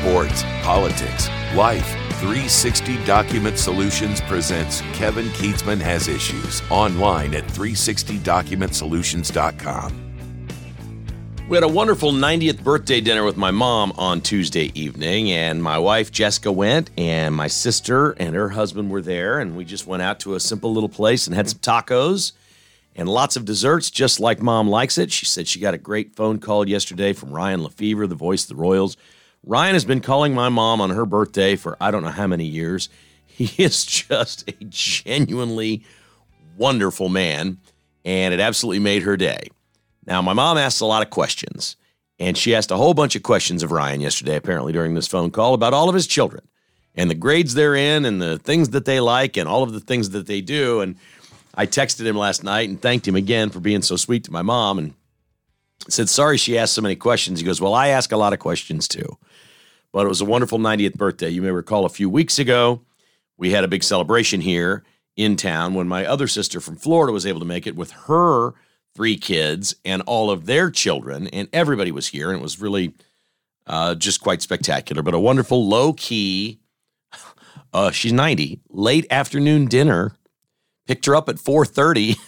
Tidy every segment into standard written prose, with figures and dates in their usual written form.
sports, politics, life. 360 Document Solutions presents Kevin Keatsman Has Issues online at 360documentsolutions.com. We had a wonderful 90th birthday dinner with my mom on Tuesday evening, and my wife Jessica went, and my sister and her husband were there, and we just went out to a simple little place and had some tacos and lots of desserts, just like Mom likes it. She said she got a great phone call yesterday from Ryan Lefevre, the voice of the Royals. Ryan has been calling my mom on her birthday for I don't know how many years. He is just a genuinely wonderful man, and it absolutely made her day. Now, my mom asked a lot of questions, and she asked a whole bunch of questions of Ryan yesterday, apparently during this phone call, about all of his children and the grades they're in and the things that they like and all of the things that they do. And I texted him last night and thanked him again for being so sweet to my mom and said, sorry she asked so many questions. He goes, well, I ask a lot of questions too. But it was a wonderful 90th birthday. You may recall a few weeks ago, we had a big celebration here in town when my other sister from Florida was able to make it with her 3 kids and all of their children, and everybody was here, and it was really just quite spectacular. But a wonderful, low-key, she's 90, late afternoon dinner. Picked her up at 4:30.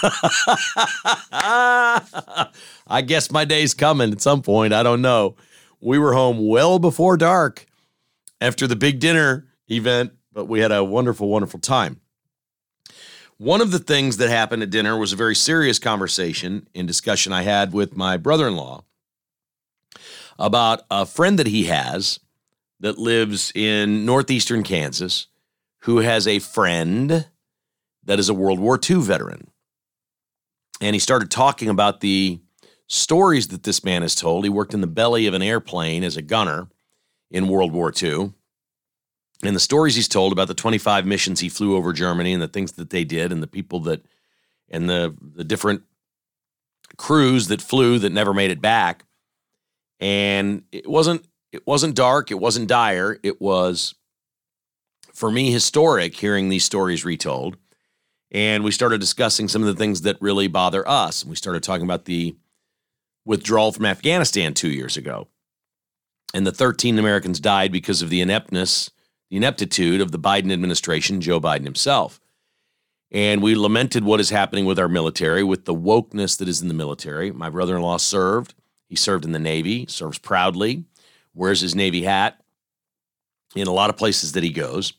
I guess my day's coming at some point. I don't know. We were home well before dark after the big dinner event, but we had a wonderful, wonderful time. One of the things that happened at dinner was a very serious conversation and discussion I had with my brother-in-law about a friend that he has that lives in northeastern Kansas who has a friend that is a World War II veteran. And he started talking about the stories that this man has told. He worked in the belly of an airplane as a gunner in World War II. And the stories he's told about the 25 missions he flew over Germany and the things that they did and the people that, and the different crews that flew that never made it back. And it wasn't dark. It wasn't dire. It was, for me, historic hearing these stories retold. And we started discussing some of the things that really bother us. And we started talking about the withdrawal from Afghanistan 2 years ago. And the 13 Americans died because of the ineptitude of the Biden administration, Joe Biden himself. And we lamented what is happening with our military, with the wokeness that is in the military. My brother-in-law served. He served in the Navy, serves proudly, wears his Navy hat in a lot of places that he goes.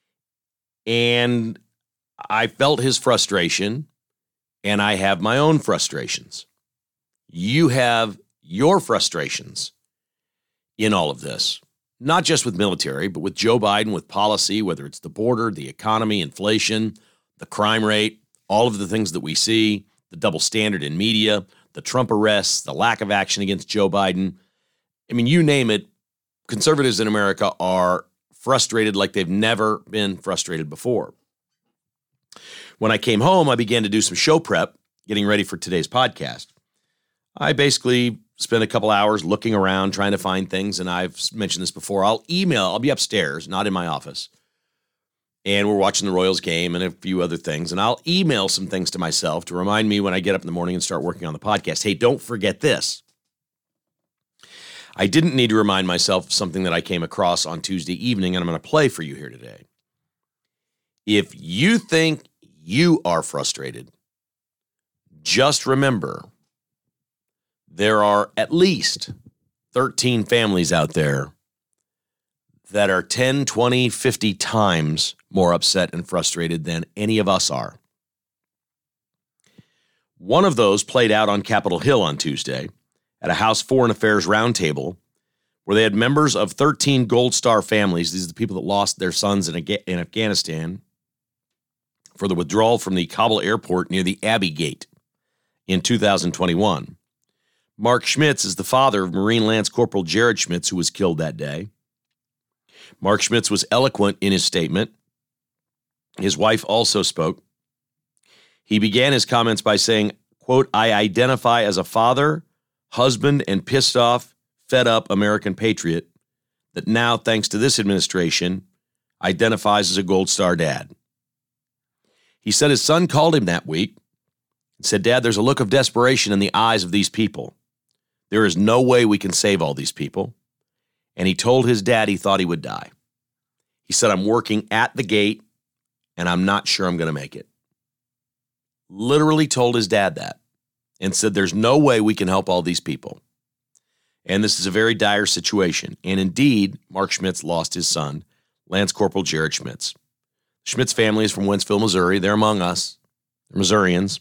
And I felt his frustration, and I have my own frustrations. You have your frustrations in all of this. Not just with military, but with Joe Biden, with policy, whether it's the border, the economy, inflation, the crime rate, all of the things that we see, the double standard in media, the Trump arrests, the lack of action against Joe Biden. I mean, you name it, conservatives in America are frustrated like they've never been frustrated before. When I came home, I began to do some show prep, getting ready for today's podcast. I basically spend a couple hours looking around, trying to find things. And I've mentioned this before. I'll be upstairs, not in my office. And we're watching the Royals game and a few other things. And I'll email some things to myself to remind me when I get up in the morning and start working on the podcast. Hey, don't forget this. I didn't need to remind myself of something that I came across on Tuesday evening, and I'm going to play for you here today. If you think you are frustrated, just remember there are at least 13 families out there that are 10, 20, 50 times more upset and frustrated than any of us are. One of those played out on Capitol Hill on Tuesday at a House Foreign Affairs roundtable where they had members of 13 Gold Star families. These are the people that lost their sons in Afghanistan for the withdrawal from the Kabul airport near the Abbey Gate in 2021. Mark Schmitz is the father of Marine Lance Corporal Jared Schmitz, who was killed that day. Mark Schmitz was eloquent in his statement. His wife also spoke. He began his comments by saying, quote, I identify as a father, husband, and pissed off, fed up American patriot that now, thanks to this administration, identifies as a Gold Star dad. He said his son called him that week and said, Dad, there's a look of desperation in the eyes of these people. There is no way we can save all these people. and he told his dad he thought he would die. He said, I'm working at the gate, and I'm not sure I'm going to make it. Literally told his dad that and said, there's no way we can help all these people. And this is a very dire situation. And indeed, Mark Schmitz lost his son, Lance Corporal Jared Schmitz. Schmitz family is from Wentzville, Missouri. They're among us. They're Missourians.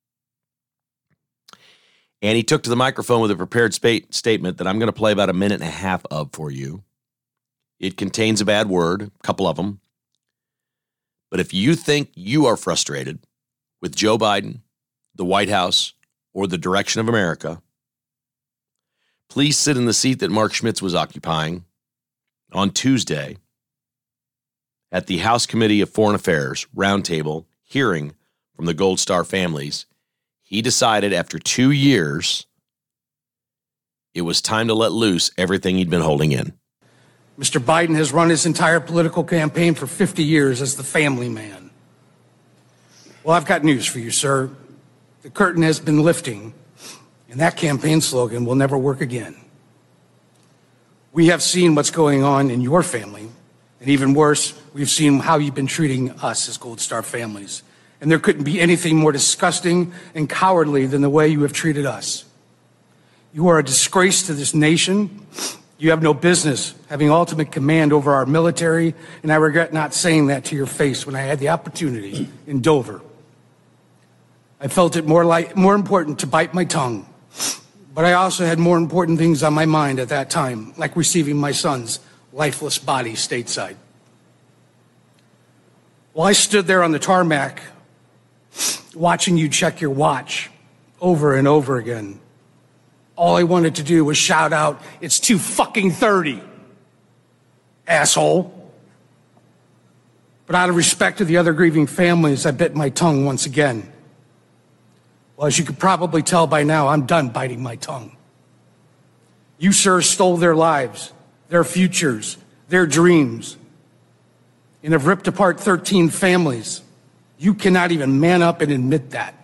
And he took to the microphone with a prepared statement that I'm going to play about a minute and a half of for you. It contains a bad word, a couple of them. But if you think you are frustrated with Joe Biden, the White House, or the direction of America, please sit in the seat that Mark Schmitz was occupying on Tuesday at the House Committee of Foreign Affairs roundtable hearing from the Gold Star families. He decided after 2 years it was time to let loose everything he'd been holding in. Mr. Biden has run his entire political campaign for 50 years as the family man. Well, I've got news for you, sir. The curtain has been lifting, and that campaign slogan will never work again. We have seen what's going on in your family, and even worse, we've seen how you've been treating us as Gold Star families. And there couldn't be anything more disgusting and cowardly than the way you have treated us. You are a disgrace to this nation. You have no business having ultimate command over our military, and I regret not saying that to your face when I had the opportunity in Dover. I felt it more important to bite my tongue, but I also had more important things on my mind at that time, like receiving my son's lifeless body stateside. While I stood there on the tarmac, watching you check your watch over and over again, all I wanted to do was shout out, "It's 2:30, asshole." But out of respect to the other grieving families, I bit my tongue once again. Well, as you could probably tell by now, I'm done biting my tongue. You, sir, stole their lives, their futures, their dreams, and have ripped apart 13 families. You cannot even man up and admit that.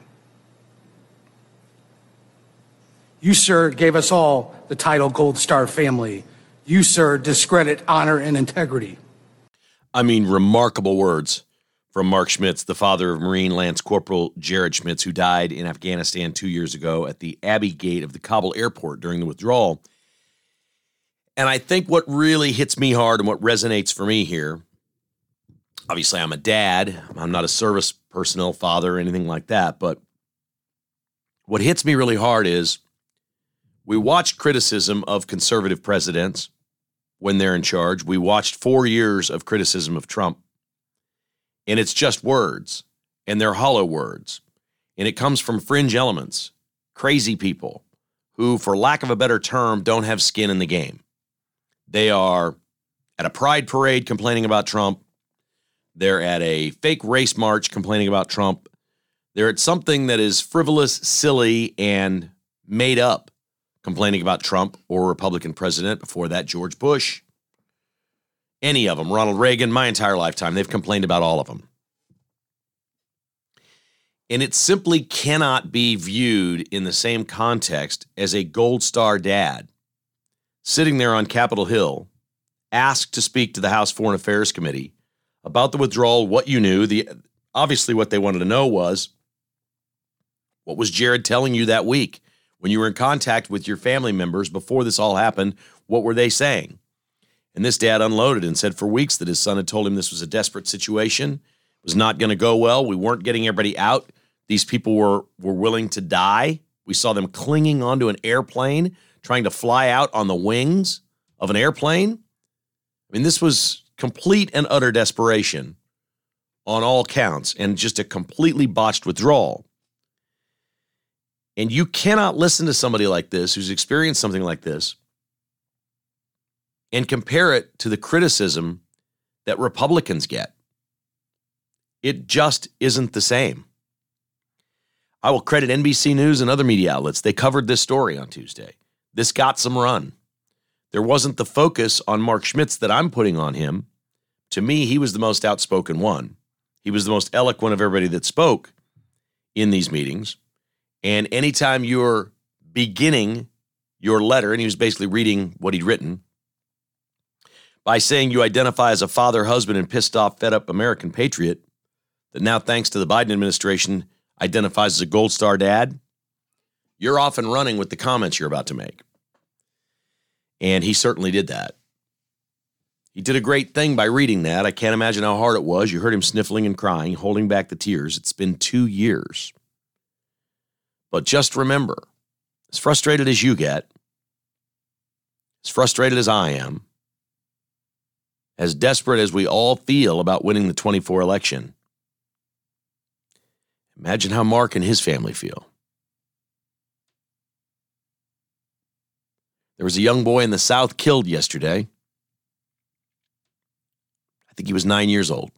You, sir, gave us all the title Gold Star family. You, sir, discredit honor and integrity. I mean, remarkable words from Mark Schmitz, the father of Marine Lance Corporal Jared Schmitz, who died in Afghanistan 2 years ago at the Abbey Gate of the Kabul airport during the withdrawal. And I think what really hits me hard and what resonates for me here, obviously I'm a dad, I'm not a service personnel father or anything like that, but what hits me really hard is we watched criticism of conservative presidents when they're in charge. We watched 4 years of criticism of Trump. And it's just words, and they're hollow words. And it comes from fringe elements, crazy people who, for lack of a better term, don't have skin in the game. They are at a pride parade complaining about Trump. They're at a fake race march complaining about Trump. They're at something that is frivolous, silly, and made up, complaining about Trump or Republican president. Before that, George Bush. Any of them, Ronald Reagan, my entire lifetime, they've complained about all of them. And it simply cannot be viewed in the same context as a Gold Star dad sitting there on Capitol Hill, asked to speak to the House Foreign Affairs Committee about the withdrawal, what you knew. Obviously what they wanted to know was, what was Jared telling you that week when you were in contact with your family members before this all happened? What were they saying? And this dad unloaded and said for weeks that his son had told him this was a desperate situation, it was not going to go well. We weren't getting everybody out. These people were willing to die. We saw them clinging onto an airplane, trying to fly out on the wings of an airplane. I mean, this was complete and utter desperation on all counts and just a completely botched withdrawal. And you cannot listen to somebody like this who's experienced something like this and compare it to the criticism that Republicans get. It just isn't the same. I will credit NBC News and other media outlets. They covered this story on Tuesday. This got some run. There wasn't the focus on Mark Schmitz that I'm putting on him. To me, he was the most outspoken one. He was the most eloquent of everybody that spoke in these meetings. And anytime you're beginning your letter, and he was basically reading what he'd written, by saying you identify as a father, husband, and pissed off, fed up American patriot that now, thanks to the Biden administration, identifies as a Gold Star dad, you're off and running with the comments you're about to make. And he certainly did that. He did a great thing by reading that. I can't imagine how hard it was. You heard him sniffling and crying, holding back the tears. It's been 2 years. But just remember, as frustrated as you get, as frustrated as I am, as desperate as we all feel about winning the 24 election, imagine how Mark and his family feel. There was a young boy in the South killed yesterday. I think he was 9 years old.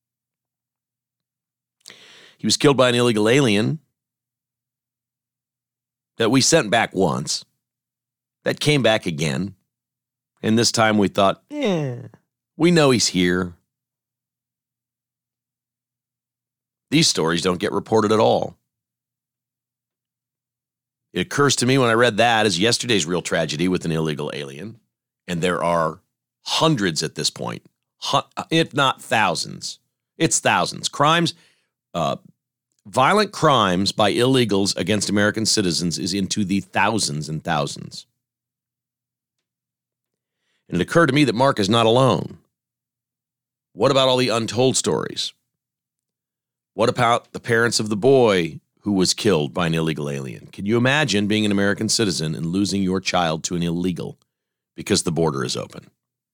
He was killed by an illegal alien that we sent back once, that came back again, and this time we thought, we know he's here. These stories don't get reported at all. It occurs to me when I read that as yesterday's real tragedy with an illegal alien, and there are hundreds at this point, if not thousands. It's thousands. Crimes, violent crimes by illegals against American citizens is into the thousands and thousands. And it occurred to me that Mark is not alone. What about all the untold stories? What about the parents of the boy who was killed by an illegal alien? Can you imagine being an American citizen and losing your child to an illegal because the border is open?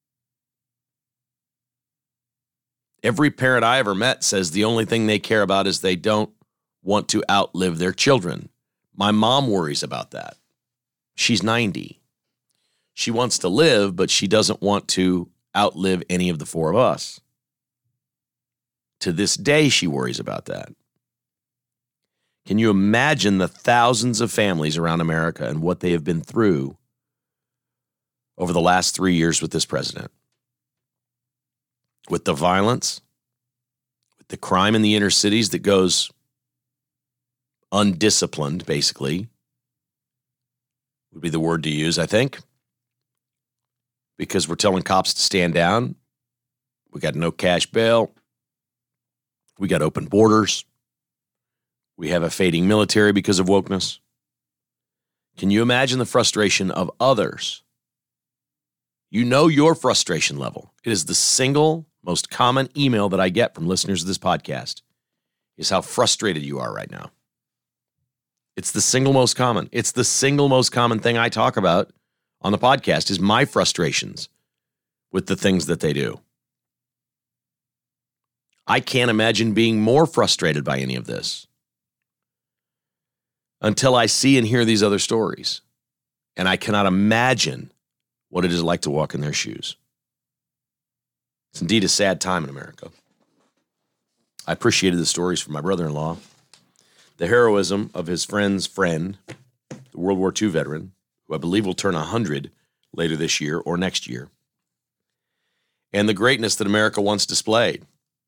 Every parent I ever met says the only thing they care about is they don't want to outlive their children. My mom worries about that. She's 90. She wants to live, but she doesn't want to outlive any of the four of us. To this day, she worries about that. Can you imagine the thousands of families around America and what they have been through over the last 3 years with this president? With the violence, with the crime in the inner cities that goes undisciplined, basically, would be the word to use, I think. Because we're telling cops to stand down. We got no cash bail. We got open borders. We have a fading military because of wokeness. Can you imagine the frustration of others? You know your frustration level. It is the single most common email that I get from listeners of this podcast is how frustrated you are right now. It's the single most common. It's the single most common thing I talk about on the podcast is my frustrations with the things that they do. I can't imagine being more frustrated by any of this until I see and hear these other stories. And I cannot imagine what it is like to walk in their shoes. It's indeed a sad time in America. I appreciated the stories from my brother-in-law, the heroism of his friend's friend, the World War II veteran, who I believe will turn 100 later this year or next year, and the greatness that America once displayed.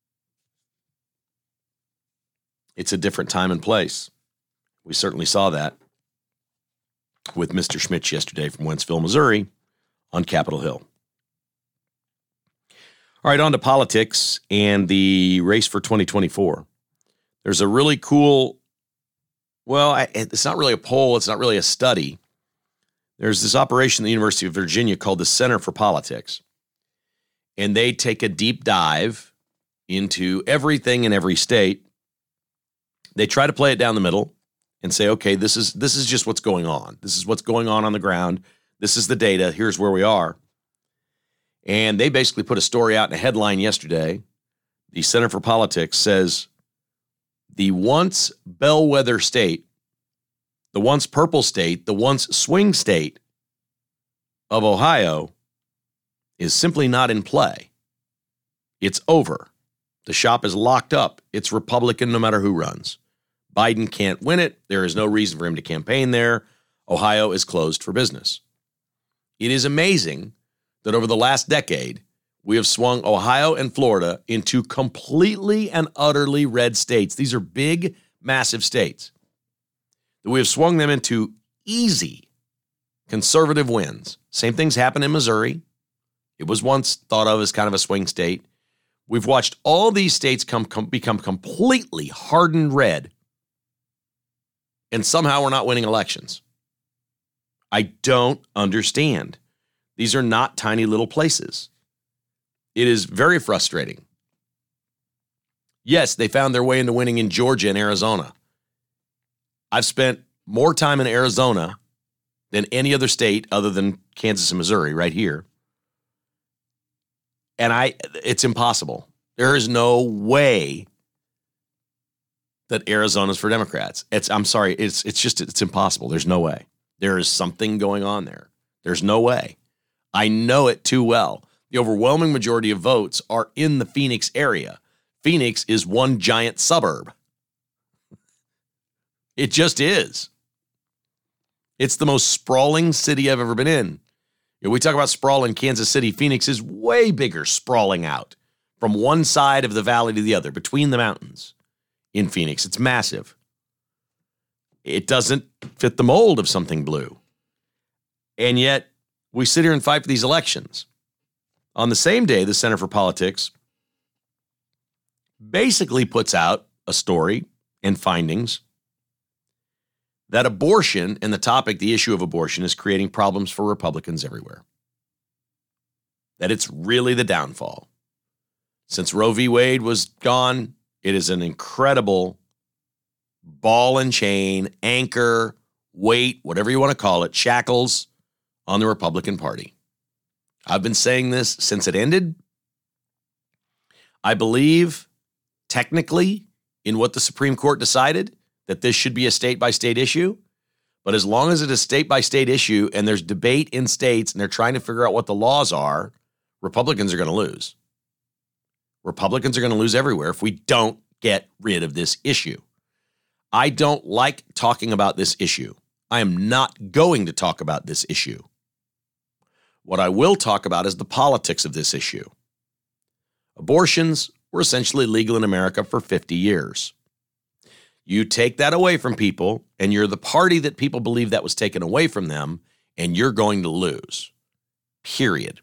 It's a different time and place. We certainly saw that with Mr. Schmitz yesterday from Wentzville, Missouri, on Capitol Hill. All right, on to politics and the race for 2024. There's a really cool, it's not really a poll, it's not really a study. There's this operation at the University of Virginia called the Center for Politics, and they take a deep dive into everything in every state. They try to play it down the middle and say, okay, this is just what's going on. This is what's going on the ground. This is the data. Here's where we are. And they basically put a story out in a headline yesterday. The Center for Politics says the once bellwether state, the once purple state, the once swing state of Ohio is simply not in play. It's over. The shop is locked up. It's Republican no matter who runs. Biden can't win it. There is no reason for him to campaign there. Ohio is closed for business. It is amazing that over the last decade, we have swung Ohio and Florida into completely and utterly red states. These are big, massive states. That we have swung them into easy conservative wins. Same things happen in Missouri. It was once thought of as kind of a swing state. We've watched all these states become completely hardened red, and somehow we're not winning elections. I don't understand. These are not tiny little places. It is very frustrating. Yes, they found their way into winning in Georgia and Arizona. I've spent more time in Arizona than any other state other than Kansas and Missouri right here. And it's impossible. There is no way that Arizona's for Democrats. It's impossible. There's no way. There is something going on there. There's no way. I know it too well. The overwhelming majority of votes are in the Phoenix area. Phoenix is one giant suburb. It just is. It's the most sprawling city I've ever been in. We talk about sprawl in Kansas City. Phoenix is way bigger sprawling out from one side of the valley to the other, between the mountains in Phoenix. It's massive. It doesn't fit the mold of something blue. And yet, we sit here and fight for these elections. On the same day, the Center for Politics basically puts out a story and findings that abortion and the issue of abortion is creating problems for Republicans everywhere. That it's really the downfall. Since Roe v. Wade was gone, it is an incredible ball and chain, anchor, weight, whatever you want to call it, shackles on the Republican Party. I've been saying this since it ended. I believe technically in what the Supreme Court decided, that this should be a state-by-state issue. But as long as it is a state-by-state issue and there's debate in states and they're trying to figure out what the laws are, Republicans are going to lose. Republicans are going to lose everywhere if we don't get rid of this issue. I don't like talking about this issue. I am not going to talk about this issue. What I will talk about is the politics of this issue. Abortions were essentially legal in America for 50 years. You take that away from people, and you're the party that people believe that was taken away from them, and you're going to lose. Period.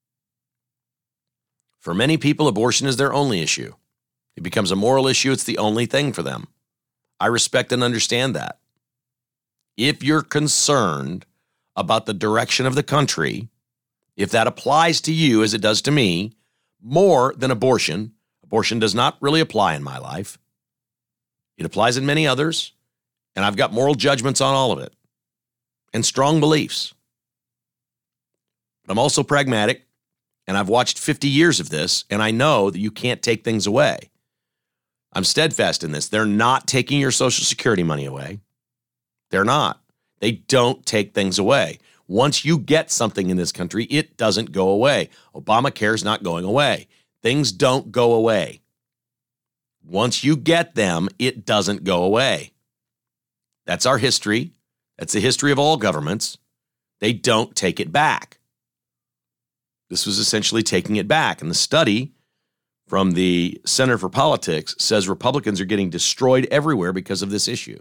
For many people, abortion is their only issue. It becomes a moral issue. It's the only thing for them. I respect and understand that. If you're concerned about the direction of the country, if that applies to you as it does to me, more than abortion does not really apply in my life. It applies in many others, and I've got moral judgments on all of it and strong beliefs. But I'm also pragmatic, and I've watched 50 years of this, and I know that you can't take things away. I'm steadfast in this. They're not taking your Social Security money away. They're not. They don't take things away. Once you get something in this country, it doesn't go away. Obamacare is not going away. Things don't go away. Once you get them, it doesn't go away. That's our history. That's the history of all governments. They don't take it back. This was essentially taking it back. And the study from the Center for Politics says Republicans are getting destroyed everywhere because of this issue.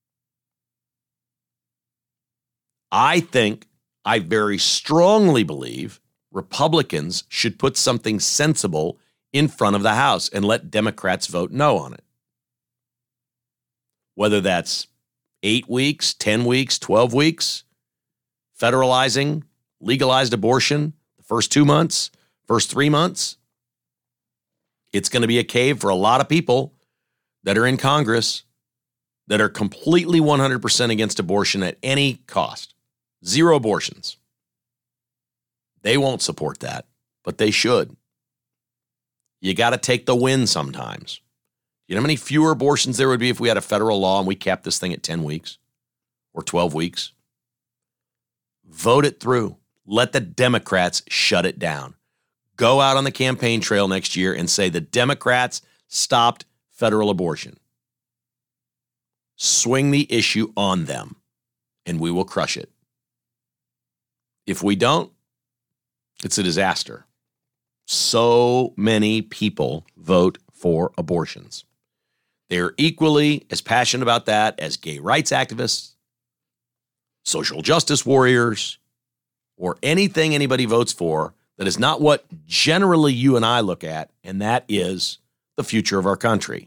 I very strongly believe Republicans should put something sensible in front of the House and let Democrats vote no on it. Whether that's 8 weeks, 10 weeks, 12 weeks, federalizing, legalized abortion, the first 2 months, first 3 months, it's going to be a cave for a lot of people that are in Congress that are completely 100% against abortion at any cost. 0 abortions. They won't support that, but they should. You got to take the win sometimes. You know how many fewer abortions there would be if we had a federal law and we capped this thing at 10 weeks or 12 weeks? Vote it through. Let the Democrats shut it down. Go out on the campaign trail next year and say the Democrats stopped federal abortion. Swing the issue on them, and we will crush it. If we don't, it's a disaster. So many people vote for abortions. They're equally as passionate about that as gay rights activists, social justice warriors, or anything anybody votes for that is not what generally you and I look at, and that is the future of our country,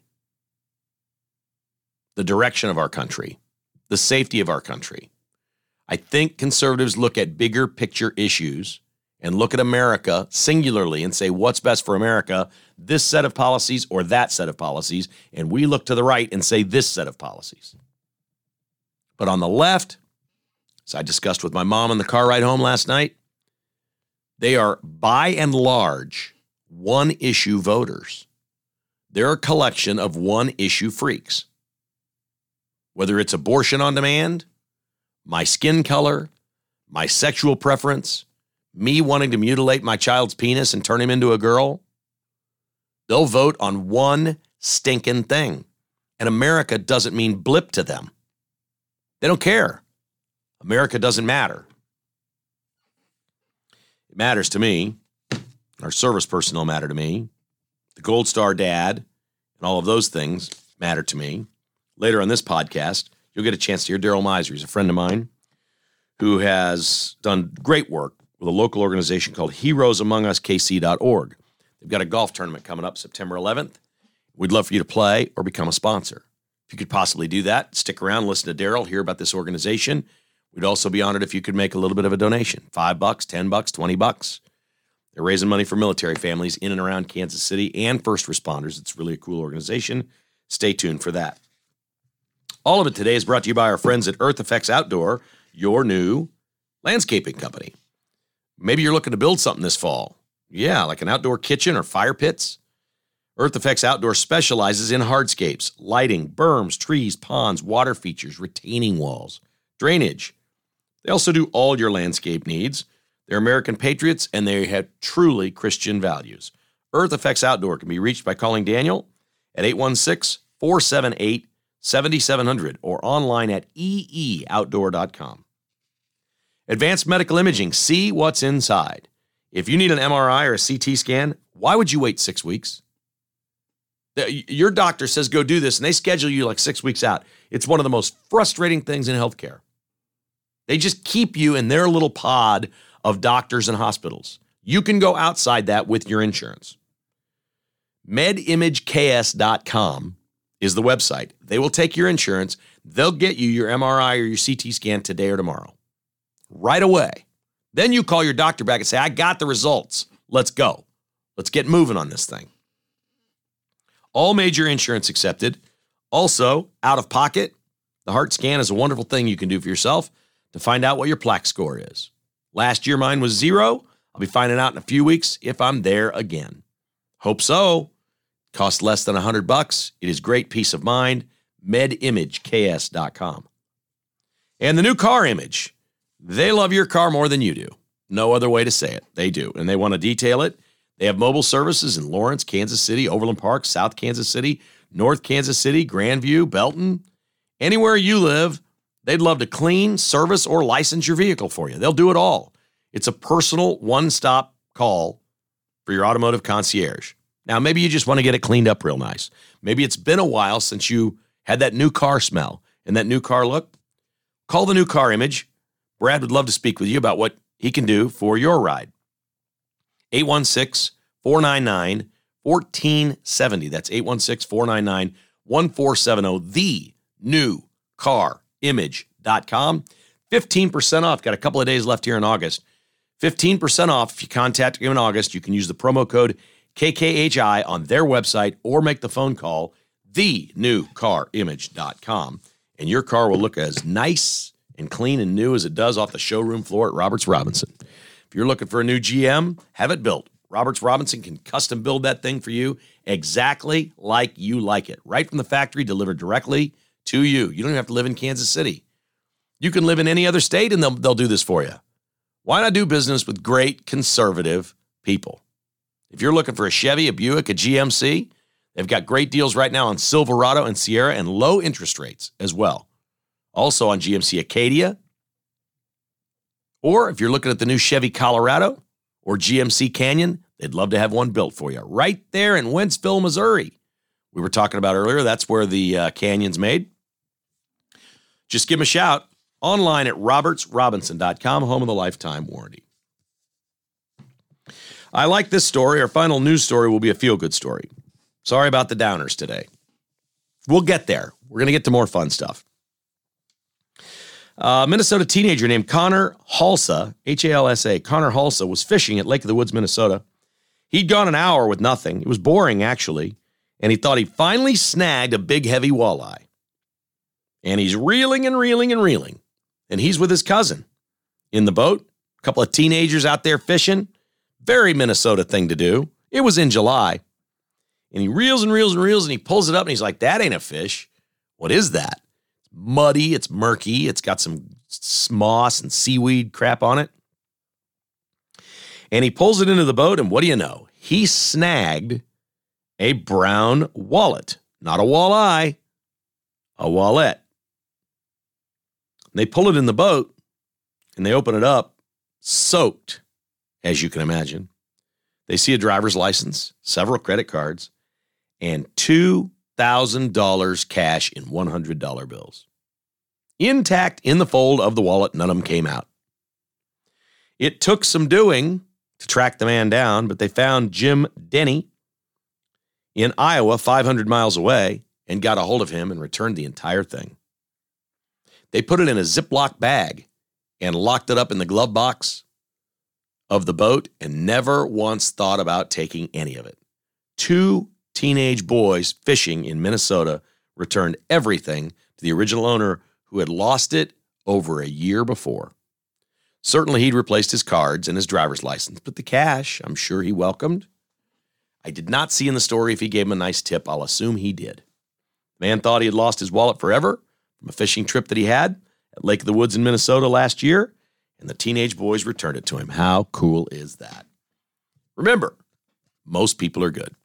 the direction of our country, the safety of our country. I think conservatives look at bigger picture issues and look at America singularly and say, what's best for America, this set of policies or that set of policies, and we look to the right and say this set of policies. But on the left, as I discussed with my mom in the car ride home last night, they are by and large one-issue voters. They're a collection of one-issue freaks. Whether it's abortion on demand, my skin color, my sexual preference, me wanting to mutilate my child's penis and turn him into a girl, they'll vote on one stinking thing. And America doesn't mean blip to them. They don't care. America doesn't matter. It matters to me. Our service personnel matter to me. The Gold Star dad and all of those things matter to me. Later on this podcast, you'll get a chance to hear Daryl Miser. He's a friend of mine who has done great work with a local organization called HeroesAmongUsKC.org. They've got a golf tournament coming up September 11th. We'd love for you to play or become a sponsor. If you could possibly do that, stick around, listen to Daryl, hear about this organization. We'd also be honored if you could make a little bit of a donation, $5, $10, $20. They're raising money for military families in and around Kansas City and first responders. It's really a cool organization. Stay tuned for that. All of it today is brought to you by our friends at Earth Effects Outdoor, your new landscaping company. Maybe you're looking to build something this fall. Yeah, like an outdoor kitchen or fire pits. Earth Effects Outdoor specializes in hardscapes, lighting, berms, trees, ponds, water features, retaining walls, drainage. They also do all your landscape needs. They're American patriots, and they have truly Christian values. Earth Effects Outdoor can be reached by calling Daniel at 816-478-7700 or online at eeoutdoor.com. Advanced Medical Imaging. See what's inside. If you need an MRI or a CT scan, why would you wait 6 weeks? Your doctor says go do this, and they schedule you like 6 weeks out. It's one of the most frustrating things in healthcare. They just keep you in their little pod of doctors and hospitals. You can go outside that with your insurance. MedImageKS.com is the website. They will take your insurance. They'll get you your MRI or your CT scan today or tomorrow. Right away. Then you call your doctor back and say, I got the results. Let's go. Let's get moving on this thing. All major insurance accepted. Also, out of pocket, the heart scan is a wonderful thing you can do for yourself to find out what your plaque score is. Last year, mine was 0. I'll be finding out in a few weeks if I'm there again. Hope so. Costs less than $100. It is great peace of mind. MedImageKS.com. And the new car image. They love your car more than you do. No other way to say it. They do. And they want to detail it. They have mobile services in Lawrence, Kansas City, Overland Park, South Kansas City, North Kansas City, Grandview, Belton. Anywhere you live, they'd love to clean, service, or license your vehicle for you. They'll do it all. It's a personal one-stop call for your automotive concierge. Now, maybe you just want to get it cleaned up real nice. Maybe it's been a while since you had that new car smell and that new car look. Call the new car image. Brad would love to speak with you about what he can do for your ride. 816-499-1470. That's 816-499-1470. TheNewCarImage.com. 15% off. Got a couple of days left here in August. 15% off. If you contact him in August, you can use the promo code KKHI on their website or make the phone call, TheNewCarImage.com. And your car will look as nice and clean and new as it does off the showroom floor at Roberts Robinson. If you're looking for a new GM, have it built. Roberts Robinson can custom build that thing for you exactly like you like it. Right from the factory, delivered directly to you. You don't even have to live in Kansas City. You can live in any other state and they'll do this for you. Why not do business with great conservative people? If you're looking for a Chevy, a Buick, a GMC, they've got great deals right now on Silverado and Sierra and low interest rates as well. Also on GMC Acadia. Or if you're looking at the new Chevy Colorado or GMC Canyon, they'd love to have one built for you right there in Wentzville, Missouri. We were talking about earlier, that's where the Canyon's made. Just give them a shout online at robertsrobinson.com, home of the lifetime warranty. I like this story. Our final news story will be a feel-good story. Sorry about the downers today. We'll get there. We're going to get to more fun stuff. Minnesota teenager named Connor Halsa, H-A-L-S-A, Connor Halsa was fishing at Lake of the Woods, Minnesota. He'd gone an hour with nothing. It was boring, actually, and he thought he finally snagged a big, heavy walleye. And he's reeling and reeling and reeling, and he's with his cousin in the boat. A couple of teenagers out there fishing. Very Minnesota thing to do. It was in July. And he reels and reels and reels, and he pulls it up, and he's like, that ain't a fish. What is that? It's muddy. It's murky. It's got some moss and seaweed crap on it. And he pulls it into the boat, and what do you know? He snagged a brown wallet. Not a walleye, a wallet. They pull it in the boat, and they open it up, soaked, as you can imagine. They see a driver's license, several credit cards, and $2,000 cash in $100 bills. Intact in the fold of the wallet, none of them came out. It took some doing to track the man down, but they found Jim Denny in Iowa, 500 miles away, and got a hold of him and returned the entire thing. They put it in a Ziploc bag and locked it up in the glove box of the boat and never once thought about taking any of it. 2 teenage boys fishing in Minnesota returned everything to the original owner who had lost it over a year before. Certainly he'd replaced his cards and his driver's license, but the cash, I'm sure he welcomed. I did not see in the story if he gave him a nice tip. I'll assume he did. The man thought he had lost his wallet forever from a fishing trip that he had at Lake of the Woods in Minnesota last year, and the teenage boys returned it to him. How cool is that? Remember, most people are good.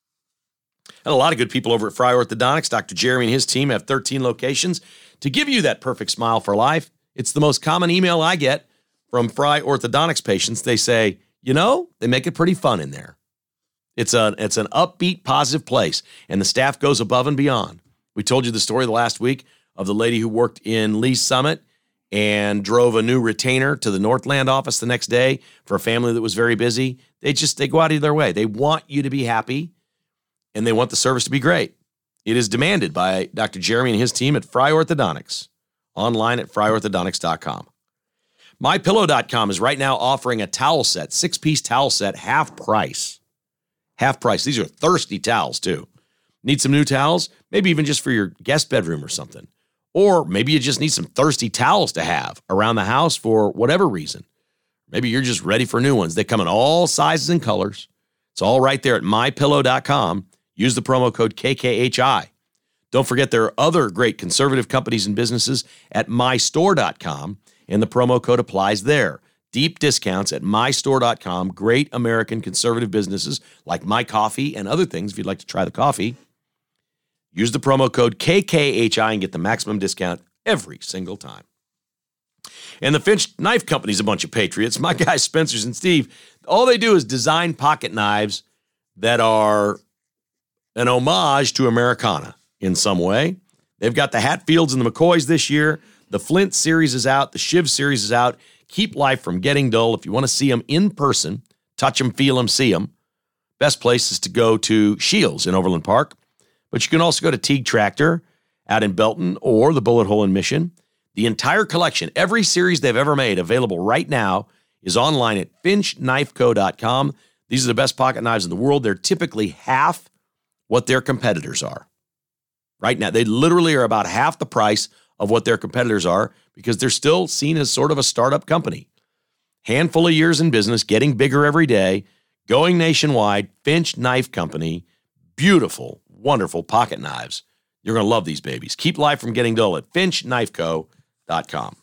And a lot of good people over at Fry Orthodontics. Dr. Jeremy and his team have 13 locations to give you that perfect smile for life. It's the most common email I get from Fry Orthodontics patients. They say, they make it pretty fun in there. It's an upbeat, positive place, and the staff goes above and beyond. We told you the story the last week of the lady who worked in Lee's Summit and drove a new retainer to the Northland office the next day for a family that was very busy. They go out of their way. They want you to be happy, and they want the service to be great. It is demanded by Dr. Jeremy and his team at Fry Orthodontics, online at fryorthodontics.com. MyPillow.com is right now offering a towel set, 6-piece towel set, half price. Half price. These are thirsty towels, too. Need some new towels? Maybe even just for your guest bedroom or something. Or maybe you just need some thirsty towels to have around the house for whatever reason. Maybe you're just ready for new ones. They come in all sizes and colors. It's all right there at MyPillow.com. Use the promo code KKHI. Don't forget there are other great conservative companies and businesses at MyStore.com, and the promo code applies there. Deep discounts at MyStore.com. Great American conservative businesses like My Coffee and other things if you'd like to try the coffee. Use the promo code KKHI and get the maximum discount every single time. And the Finch Knife Company is a bunch of patriots. My guys, Spencer's and Steve, all they do is design pocket knives that are an homage to Americana in some way. They've got the Hatfields and the McCoys this year. The Flint series is out. The Shiv series is out. Keep life from getting dull. If you want to see them in person, touch them, feel them, see them, best place is to go to Shields in Overland Park. But you can also go to Teague Tractor out in Belton or the Bullet Hole in Mission. The entire collection, every series they've ever made, available right now, is online at FinchKnifeCo.com. These are the best pocket knives in the world. They're typically half what their competitors are. Right now, they literally are about half the price of what their competitors are because they're still seen as sort of a startup company. Handful of years in business, getting bigger every day, going nationwide. Finch Knife Company, beautiful, wonderful pocket knives. You're going to love these babies. Keep life from getting dull at FinchKnifeCo.com.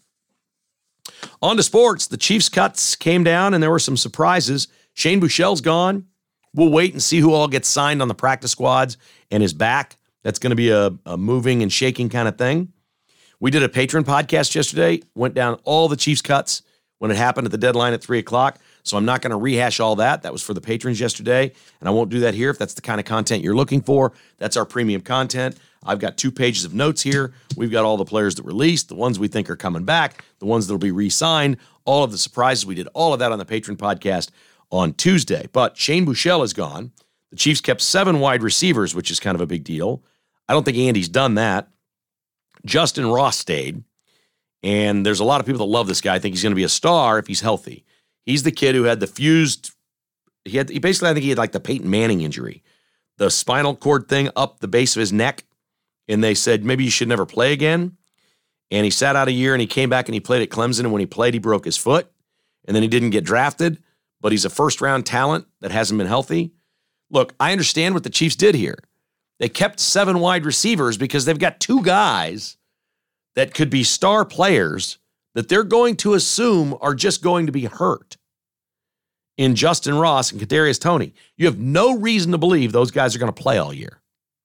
On to sports. The Chiefs cuts came down, and there were some surprises. Shane Buechele's gone. We'll wait and see who all gets signed on the practice squads and is back. That's going to be a moving and shaking kind of thing. We did a patron podcast yesterday, went down all the Chiefs cuts when it happened at the deadline at 3 o'clock. So I'm not going to rehash all that. That was for the patrons yesterday, and I won't do that here if that's the kind of content you're looking for. That's our premium content. I've got 2 pages of notes here. We've got all the players that released, the ones we think are coming back, the ones that will be re-signed, all of the surprises. We did all of that on the patron podcast on Tuesday. But Shane Buechele is gone. The Chiefs kept 7 wide receivers, which is kind of a big deal. I don't think Andy's done that. Justin Ross stayed. And there's a lot of people that love this guy. I think he's going to be a star if he's healthy. He's the kid who had the fused, I think he had like the Peyton Manning injury, the spinal cord thing up the base of his neck. And they said, maybe you should never play again. And he sat out a year and he came back and he played at Clemson. And when he played, he broke his foot. And then he didn't get drafted, but he's a first-round talent that hasn't been healthy. Look, I understand what the Chiefs did here. They kept 7 wide receivers because they've got 2 guys that could be star players that they're going to assume are just going to be hurt in Justin Ross and Kadarius Toney. You have no reason to believe those guys are going to play all year.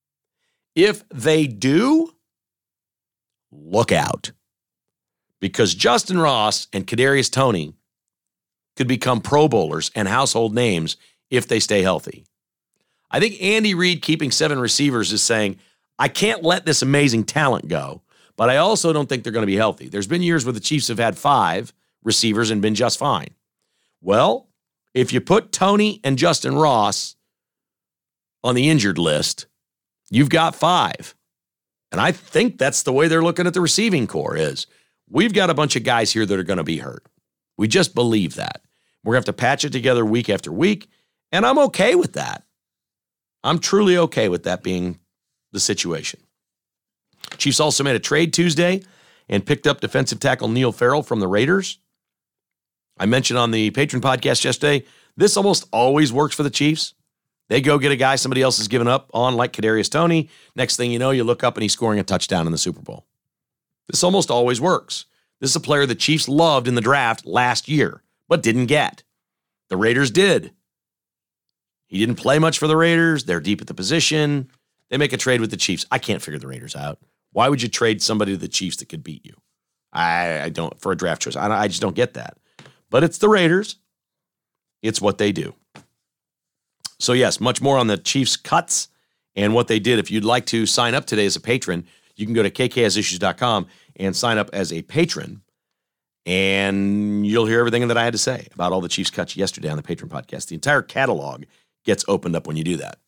If they do, look out. Because Justin Ross and Kadarius Toney could become Pro Bowlers and household names if they stay healthy. I think Andy Reid keeping 7 receivers is saying, I can't let this amazing talent go, but I also don't think they're going to be healthy. There's been years where the Chiefs have had 5 receivers and been just fine. Well, if you put Toney and Justin Ross on the injured list, you've got 5. And I think that's the way they're looking at the receiving core is, we've got a bunch of guys here that are going to be hurt. We just believe that. We're going to have to patch it together week after week, and I'm okay with that. I'm truly okay with that being the situation. Chiefs also made a trade Tuesday and picked up defensive tackle Neil Farrell from the Raiders. I mentioned on the Patron podcast yesterday, this almost always works for the Chiefs. They go get a guy somebody else has given up on, like Kadarius Toney. Next thing you know, you look up and he's scoring a touchdown in the Super Bowl. This almost always works. This is a player the Chiefs loved in the draft last year, but didn't get. The Raiders did. He didn't play much for the Raiders. They're deep at the position. They make a trade with the Chiefs. I can't figure the Raiders out. Why would you trade somebody to the Chiefs that could beat you? I don't, for a draft choice. I just don't get that. But it's the Raiders. It's what they do. So yes, much more on the Chiefs cuts and what they did. If you'd like to sign up today as a patron, you can go to kkasissues.com and sign up as a patron. And you'll hear everything that I had to say about all the Chiefs cuts yesterday on the Patron podcast. The entire catalog gets opened up when you do that.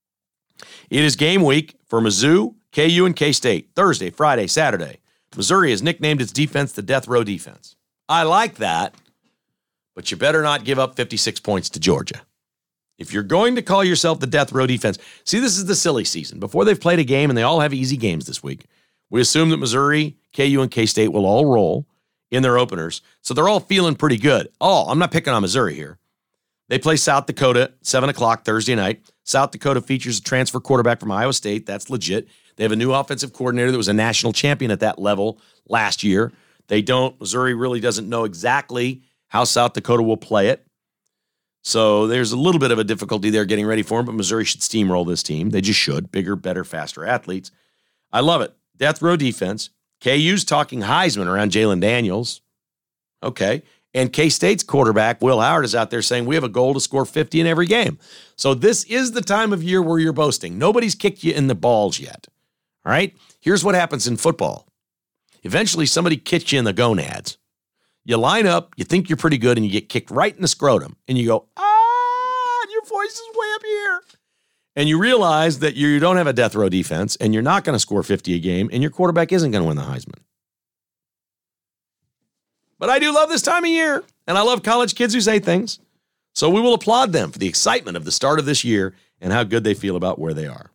It is game week for Mizzou, KU, and K-State. Thursday, Friday, Saturday. Missouri has nicknamed its defense the Death Row Defense. I like that, but you better not give up 56 points to Georgia. If you're going to call yourself the Death Row Defense, see, this is the silly season. Before they've played a game, and they all have easy games this week, we assume that Missouri, KU, and K-State will all roll in their openers, so they're all feeling pretty good. Oh, I'm not picking on Missouri here. They play South Dakota, 7 o'clock Thursday night. South Dakota features a transfer quarterback from Iowa State. That's legit. They have a new offensive coordinator that was a national champion at that level last year. Missouri really doesn't know exactly how South Dakota will play it. So there's a little bit of a difficulty there getting ready for them, but Missouri should steamroll this team. They just should. Bigger, better, faster athletes. I love it. Death row defense. KU's talking Heisman around Jalen Daniels. Okay. And K-State's quarterback, Will Howard, is out there saying we have a goal to score 50 in every game. So this is the time of year where you're boasting. Nobody's kicked you in the balls yet. All right? Here's what happens in football. Eventually, somebody kicks you in the gonads. You line up, you think you're pretty good, and you get kicked right in the scrotum. And you go, and your voice is way up here. And you realize that you don't have a death row defense, and you're not going to score 50 a game, and your quarterback isn't going to win the Heisman. But I do love this time of year, and I love college kids who say things. So we will applaud them for the excitement of the start of this year and how good they feel about where they are.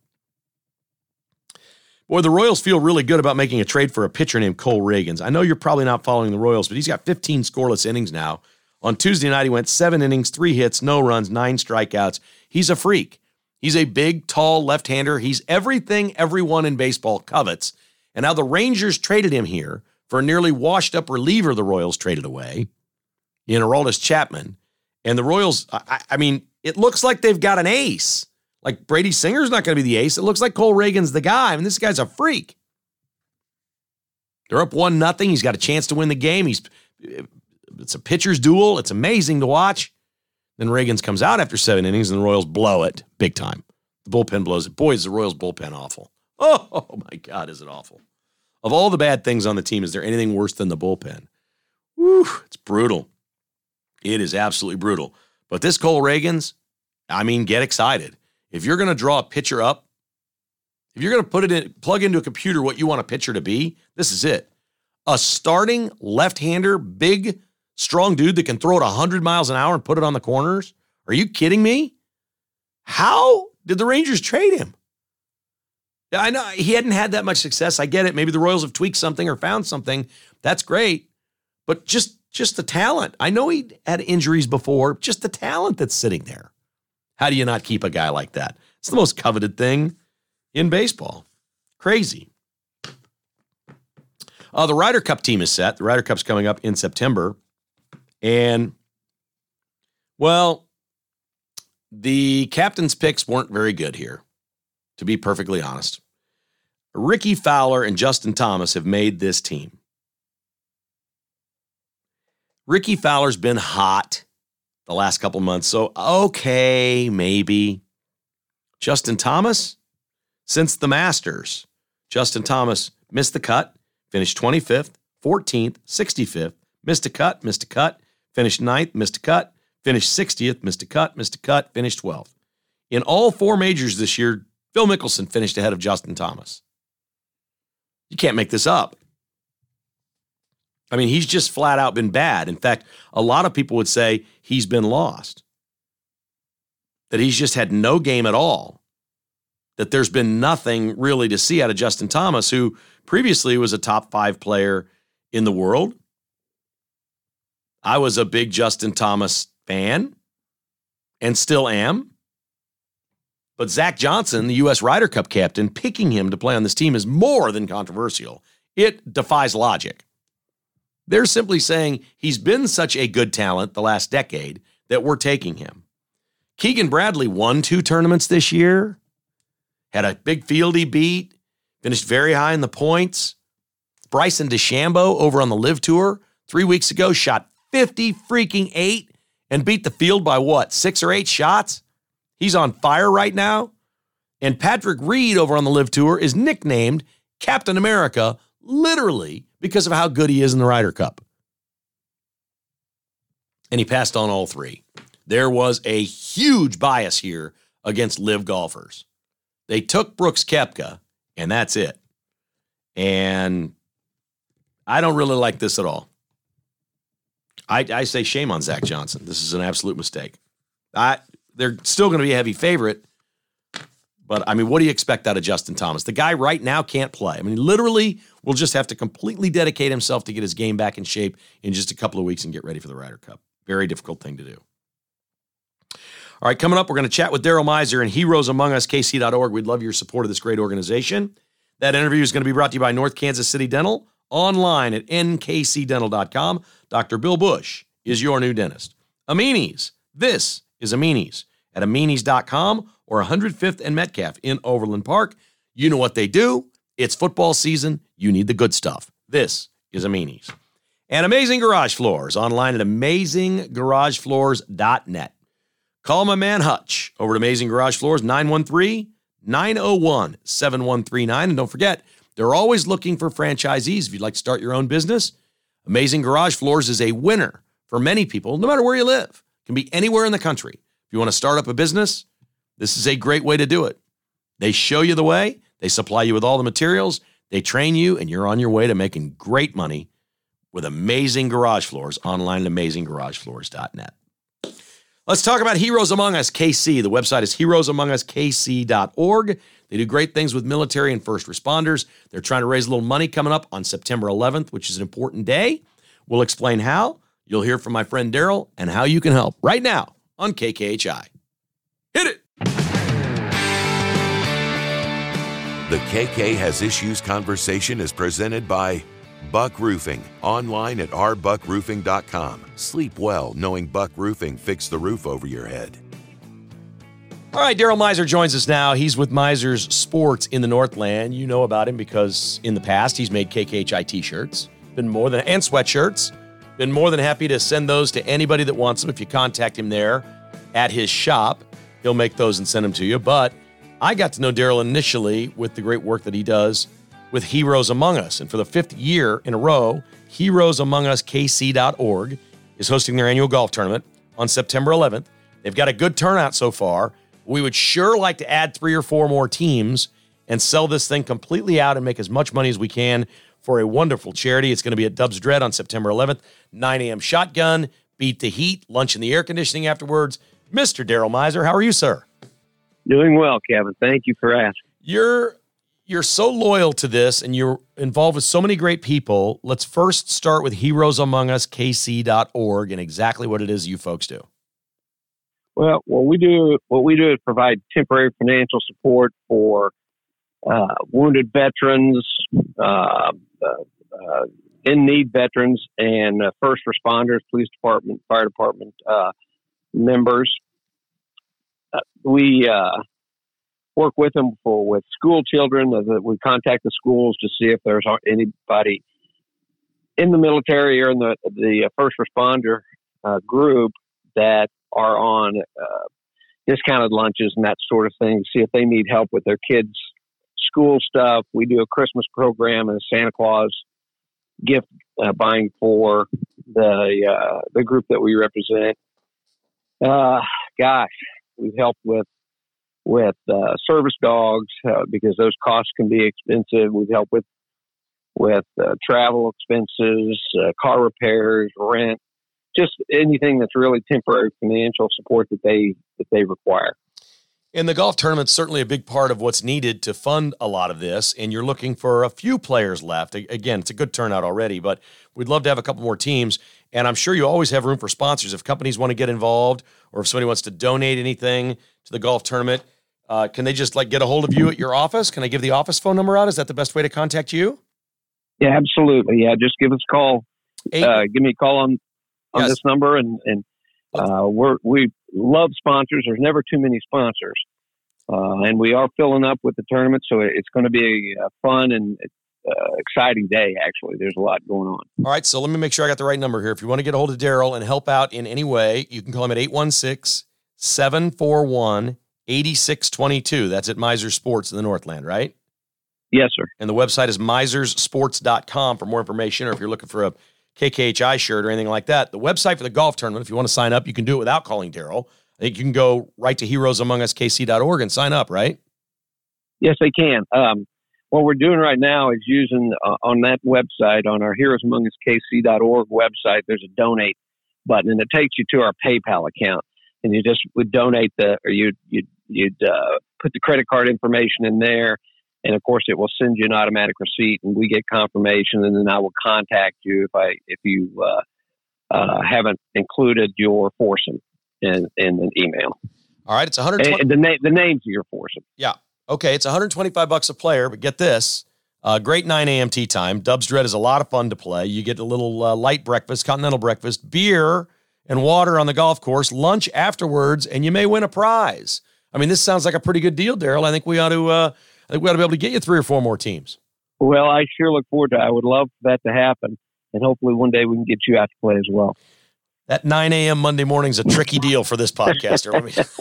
Boy, the Royals feel really good about making a trade for a pitcher named Cole Reagans. I know you're probably not following the Royals, but he's got 15 scoreless innings now. On Tuesday night, he went 7 innings, 3 hits, no runs, 9 strikeouts. He's a freak. He's a big, tall left-hander. He's everything everyone in baseball covets. And now the Rangers traded him here for a nearly washed-up reliever the Royals traded away in Aroldis Chapman. And the Royals, I mean, it looks like they've got an ace. Like Brady Singer's not going to be the ace. It looks like Cole Reagan's the guy. I mean, this guy's a freak. They're up 1-0. He's got a chance to win the game. It's a pitcher's duel. It's amazing to watch. Then Reagans comes out after 7 innings, and the Royals blow it big time. The bullpen blows it. Boy, is the Royals bullpen awful. Oh my God, is it awful. Of all the bad things on the team, is there anything worse than the bullpen? Whew, it's brutal. It is absolutely brutal. But this Cole Reagans, get excited. If you're going to draw a pitcher up, if you're going to plug into a computer what you want a pitcher to be, this is it. A starting left-hander, big, strong dude that can throw it 100 miles an hour and put it on the corners. Are you kidding me? How did the Rangers trade him? I know he hadn't had that much success. I get it. Maybe the Royals have tweaked something or found something. That's great. But just the talent. I know he had injuries before. Just the talent that's sitting there. How do you not keep a guy like that? It's the most coveted thing in baseball. Crazy. The Ryder Cup team is set. The Ryder Cup's coming up in September. And, well, the captain's picks weren't very good here, to be perfectly honest. Ricky Fowler and Justin Thomas have made this team. Ricky Fowler's been hot the last couple months, so okay, maybe. Justin Thomas, since the Masters, Justin Thomas missed the cut, finished 25th, 14th, 65th, missed a cut, finished 9th, missed a cut, finished 60th, missed a cut, finished 12th. In all four majors this year, Phil Mickelson finished ahead of Justin Thomas. You can't make this up. He's just flat out been bad. In fact, a lot of people would say he's been lost. That he's just had no game at all. That there's been nothing really to see out of Justin Thomas, who previously was a top 5 player in the world. I was a big Justin Thomas fan and still am. But Zach Johnson, the U.S. Ryder Cup captain, picking him to play on this team is more than controversial. It defies logic. They're simply saying he's been such a good talent the last decade that we're taking him. Keegan Bradley won 2 tournaments this year, had a big field he beat, finished very high in the points. Bryson DeChambeau over on the Live Tour 3 weeks ago shot 50-8 and beat the field by 6 or 8 shots? He's on fire right now. And Patrick Reed over on the Live Tour is nicknamed Captain America literally because of how good he is in the Ryder Cup. And he passed on all 3. There was a huge bias here against Live golfers. They took Brooks Koepka, and that's it. And I don't really like this at all. I say shame on Zach Johnson. This is an absolute mistake. They're still going to be a heavy favorite. But, what do you expect out of Justin Thomas? The guy right now can't play. Literally will just have to completely dedicate himself to get his game back in shape in just a couple of weeks and get ready for the Ryder Cup. Very difficult thing to do. All right, coming up, we're going to chat with Daryl Miser and Heroes Among Us, KC.org. We'd love your support of this great organization. That interview is going to be brought to you by North Kansas City Dental, online at nkcdental.com. Dr. Bill Bush is your new dentist. Amini's. This is Amini's at aminis.com or 105th and Metcalf in Overland Park. You know what they do. It's football season. You need the good stuff. This is Amini's. And Amazing Garage Floors, online at amazinggaragefloors.net. Call my man Hutch over at Amazing Garage Floors, 913-901-7139. And don't forget, they're always looking for franchisees. If you'd like to start your own business, Amazing Garage Floors is a winner for many people, no matter where you live. It can be anywhere in the country. If you want to start up a business, this is a great way to do it. They show you the way. They supply you with all the materials. They train you, and you're on your way to making great money with Amazing Garage Floors, online at amazinggaragefloors.net. Let's talk about Heroes Among Us KC. The website is heroesamonguskc.org. They do great things with military and first responders. They're trying to raise a little money coming up on September 11th, which is an important day. We'll explain how. You'll hear from my friend Daryl and how you can help right now on KKHI. Hit it! The KK Has Issues conversation is presented by Buck Roofing, online at rbuckroofing.com. Sleep well knowing Buck Roofing fixed the roof over your head. All right, Daryl Miser joins us now. He's with Miser's Sports in the Northland. You know about him because in the past he's made KKHI t-shirts, and sweatshirts. Been more than happy to send those to anybody that wants them. If you contact him there at his shop, he'll make those and send them to you. But I got to know Daryl initially with the great work that he does with Heroes Among Us. And for the 5th year in a row, HeroesAmongUsKC.org is hosting their annual golf tournament on September 11th. They've got a good turnout so far. We would sure like to add 3 or 4 more teams and sell this thing completely out and make as much money as we can for a wonderful charity. It's going to be at Dub's Dread on September 11th, 9 a.m. shotgun, beat the heat, lunch in the air conditioning afterwards. Mr. Daryl Miser, how are you, sir? Doing well, Kevin. Thank you for asking. You're so loyal to this, and you're involved with so many great people. Let's first start with heroesamonguskc.org and exactly what it is you folks do. Well, what we do is provide temporary financial support for wounded veterans, in-need veterans, and first responders, police department, fire department members. We work with them with school children. We contact the schools to see if there's anybody in the military or in the first responder group that are on discounted lunches and that sort of thing. See if they need help with their kids' school stuff. We do a Christmas program and a Santa Claus gift buying for the group that we represent. We've helped with service dogs because those costs can be expensive. We've helped with travel expenses, car repairs, rent, just anything that's really temporary financial support that they require. And the golf tournament's certainly a big part of what's needed to fund a lot of this, and you're looking for a few players left. Again, it's a good turnout already, but we'd love to have a couple more teams, and I'm sure you always have room for sponsors. If companies want to get involved or if somebody wants to donate anything to the golf tournament, can they just get a hold of you at your office? Can I give the office phone number out? Is that the best way to contact you? Yeah, absolutely. Yeah, just give us a call. Give me a call on this number, and we love sponsors. There's never too many sponsors, and we are filling up with the tournament, so it's going to be a fun and exciting day. Actually, there's a lot going on. All right, so let me make sure I got the right number here. If you want to get a hold of Daryl and help out in any way, you can call him at 816-741-8622. That's at Miser Sports in the Northland, right? Yes, sir. And the website is misersports.com for more information, or if you're looking for a KKHI shirt or anything like that. The website for the golf tournament, if you want to sign up, you can do it without calling Daryl. I think you can go right to heroesamonguskc.org and sign up, right? Yes, they can. What we're doing right now is using on that website, on our heroesamonguskc.org website, there's a donate button, and it takes you to our PayPal account. And you just would donate you'd put the credit card information in there. And of course, it will send you an automatic receipt, and we get confirmation. And then I will contact you if you haven't included your foursome in an email. All right, it's $120. And the names of your foursome. Yeah, okay, it's $125 a player. But get this: great 9 a.m. tee time. Dub's Dread is a lot of fun to play. You get a little light breakfast, continental breakfast, beer and water on the golf course, lunch afterwards, and you may win a prize. I mean, this sounds like a pretty good deal, Daryl. I think we ought to. I think we ought to be able to get you 3 or 4 more teams. Well, I sure look forward to it. I would love for that to happen, and hopefully one day we can get you out to play as well. That 9 a.m. Monday morning is a tricky deal for this podcaster.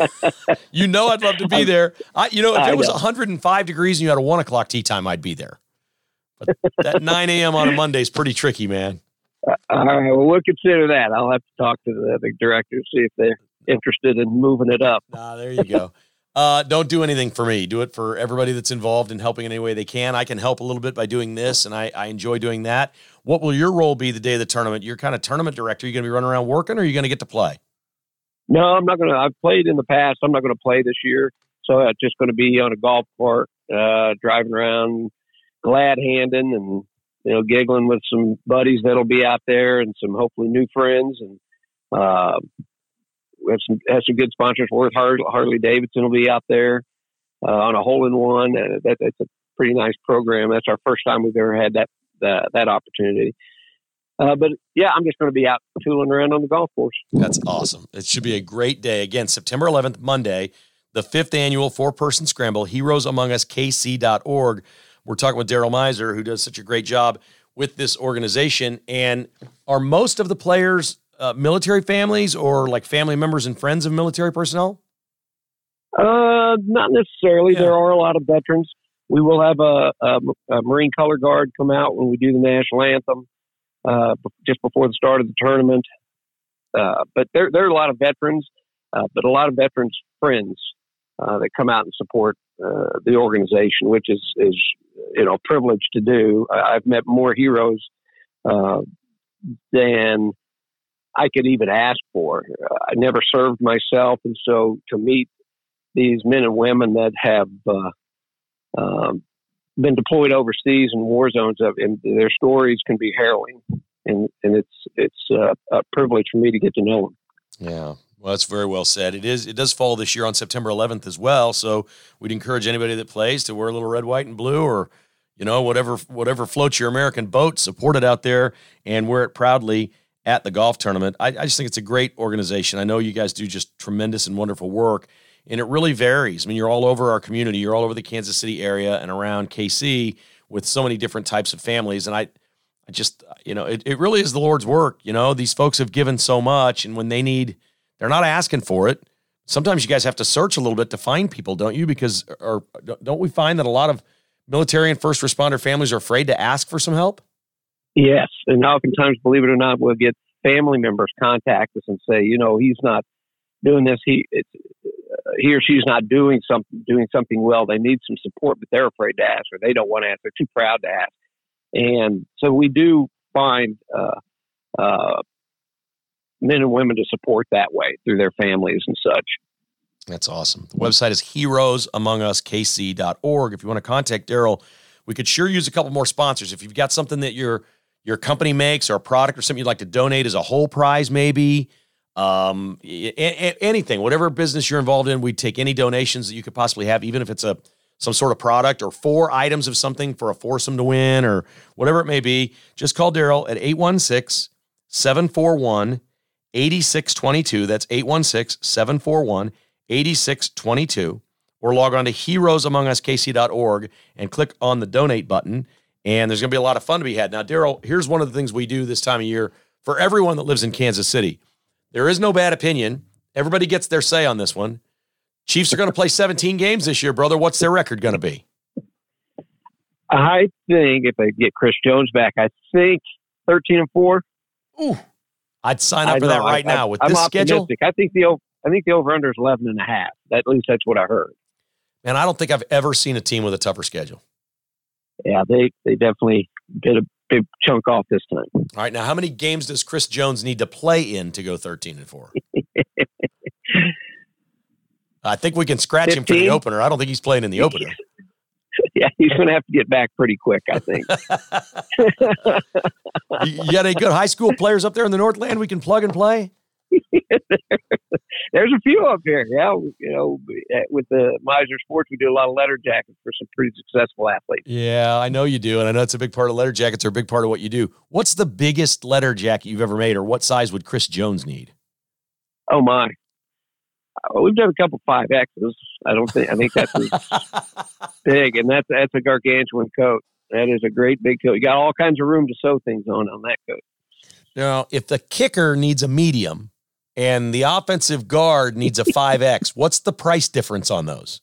I'd love to be there. If it was 105 degrees and you had a 1 o'clock tee time, I'd be there. But that 9 a.m. on a Monday is pretty tricky, man. All right, well, we'll consider that. I'll have to talk to the directors, see if they're interested in moving it up. There you go. Don't do anything for me. Do it for everybody that's involved in helping in any way they can. I can help a little bit by doing this, and I enjoy doing that. What will your role be the day of the tournament? You're kind of tournament director. Are you going to be running around working, or are you going to get to play? No, I'm not going to. I've played in the past. I'm not going to play this year. So I'm just going to be on a golf cart, driving around, glad handing, and giggling with some buddies that'll be out there, and some hopefully new friends, and we have some good sponsors. Worth Harley Davidson will be out there on a hole-in-one. That's a pretty nice program. That's our first time we've ever had that opportunity. But yeah, I'm just going to be out tooling around on the golf course. That's awesome. It should be a great day. Again, September 11th, Monday, the 5th annual 4-person scramble, heroesamonguskc.org. We're talking with Daryl Miser, who does such a great job with this organization. And are most of the players military families, or like family members and friends of military personnel? Not necessarily. Yeah. There are a lot of veterans. We will have a Marine Color Guard come out when we do the national anthem just before the start of the tournament. But there are a lot of veterans. but a lot of veterans friends that come out and support the organization, which is a privilege to do. I've met more heroes than I could even ask for. I never served myself, and so to meet these men and women that have been deployed overseas in war zones, and their stories can be harrowing, and it's a privilege for me to get to know them. Yeah. Well, that's very well said. It does fall this year on September 11th as well. So we'd encourage anybody that plays to wear a little red, white, and blue, or, whatever floats your American boat, support it out there and wear it proudly at the golf tournament. I just think it's a great organization. I know you guys do just tremendous and wonderful work, and it really varies. I mean, you're all over our community. You're all over the Kansas City area and around KC with so many different types of families. And I just, it really is the Lord's work. These folks have given so much, and when they need, they're not asking for it. Sometimes you guys have to search a little bit to find people, don't you? Because, or don't we find that a lot of military and first responder families are afraid to ask for some help? Yes. And oftentimes, believe it or not, we'll get family members contact us and say, he's not doing this. He or she's not doing something well. They need some support, but they're afraid to ask, or they don't want to ask. They're too proud to ask. And so we do find men and women to support that way through their families and such. That's awesome. The website is heroesamonguskc.org. If you want to contact Daryl, we could sure use a couple more sponsors. If you've got something that your company makes, or a product or something you'd like to donate as a whole prize, maybe anything, whatever business you're involved in, we'd take any donations that you could possibly have, even if it's some sort of product or 4 items of something for a foursome to win or whatever it may be. Just call Daryl at 816-741-8622. That's 816-741-8622. Or log on to heroesamonguskc.org and click on the donate button. And there's going to be a lot of fun to be had. Now, Daryl, here's one of the things we do this time of year for everyone that lives in Kansas City. There is no bad opinion. Everybody gets their say on this one. Chiefs are going to play 17 games this year, brother. What's their record going to be? I think if they get Chris Jones back, I think 13-4. Ooh, I'd sign up for that right now with this schedule. I think the over-under is 11.5. At least that's what I heard. Man, I don't think I've ever seen a team with a tougher schedule. Yeah, they definitely did a big chunk off this time. All right, now how many games does Chris Jones need to play in to go 13-4? I think we can scratch 15? Him for the opener. I don't think he's playing in the opener. Yeah, he's going to have to get back pretty quick, I think. You got any good high school players up there in the Northland we can plug and play? There's a few up here. Yeah, with the Miser Sports, we do a lot of letter jackets for some pretty successful athletes. Yeah, I know you do, and I know it's a big part of letter jackets. Are a big part of what you do. What's the biggest letter jacket you've ever made, or what size would Chris Jones need? Oh my, we've done a couple 5Xs. I think that's big, and that's a gargantuan coat. That is a great big coat. You got all kinds of room to sew things on that coat. Now, if the kicker needs a medium and the offensive guard needs a 5X, what's the price difference on those?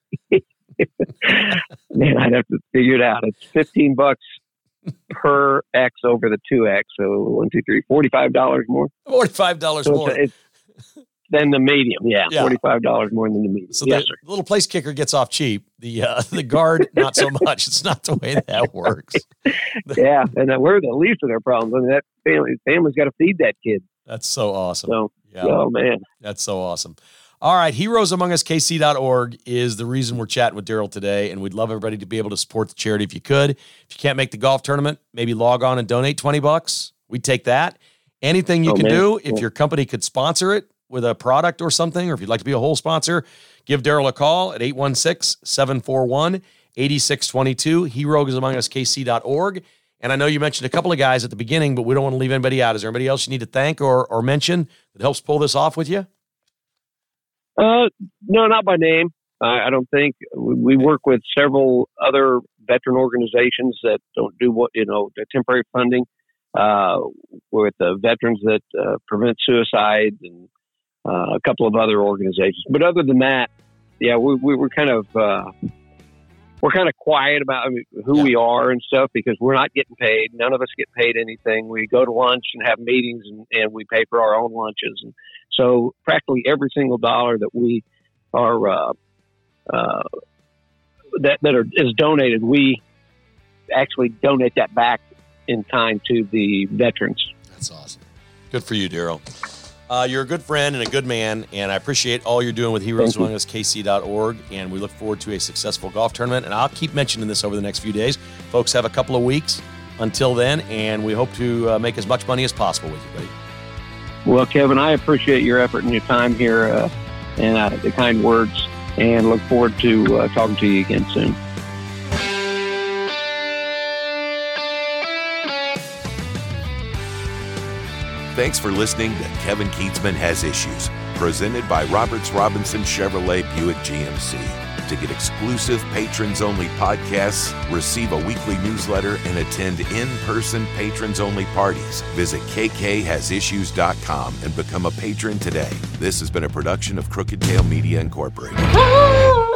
Man, I'd have to figure it out. It's $15 per X over the 2X. So 1, 2, 3, $45 more. $45 more. Than the medium, yeah. $45 more than the medium. So the little place kicker gets off cheap. The guard, not so much. It's not the way that works. Yeah, and we're the least of their problems. I mean, that family's got to feed that kid. That's so awesome. So, oh man, that's so awesome. All right, heroesamonguskc.org is the reason we're chatting with Daryl today, and we'd love everybody to be able to support the charity if you could. If you can't make the golf tournament, maybe log on and donate $20. We'd take that. Anything you can do, if your company could sponsor it with a product or something, or if you'd like to be a whole sponsor, give Daryl a call at 816-741-8622, heroesamonguskc.org. And I know you mentioned a couple of guys at the beginning, but we don't want to leave anybody out. Is there anybody else you need to thank or mention that helps pull this off with you? No, not by name. I don't think. We work with several other veteran organizations that don't do the temporary funding with the veterans that prevent suicide and a couple of other organizations. But other than that, yeah, we're kind of quiet about who we are and stuff because we're not getting paid. None of us get paid anything. We go to lunch and have meetings and we pay for our own lunches. And So practically every single dollar that we are is donated, we actually donate that back in kind to the veterans. That's awesome. Good for you, Daryl. You're a good friend and a good man, and I appreciate all you're doing with Heroes Among Us, KC.org, and we look forward to a successful golf tournament, and I'll keep mentioning this over the next few days. Folks have a couple of weeks until then, and we hope to make as much money as possible with you, buddy. Well, Kevin, I appreciate your effort and your time here and the kind words, and look forward to talking to you again soon. Thanks for listening to Kevin Kietzman Has Issues, presented by Roberts Robinson Chevrolet Buick GMC. To get exclusive patrons-only podcasts, receive a weekly newsletter, and attend in-person patrons-only parties, visit kkhasissues.com and become a patron today. This has been a production of Crooked Tail Media Incorporated.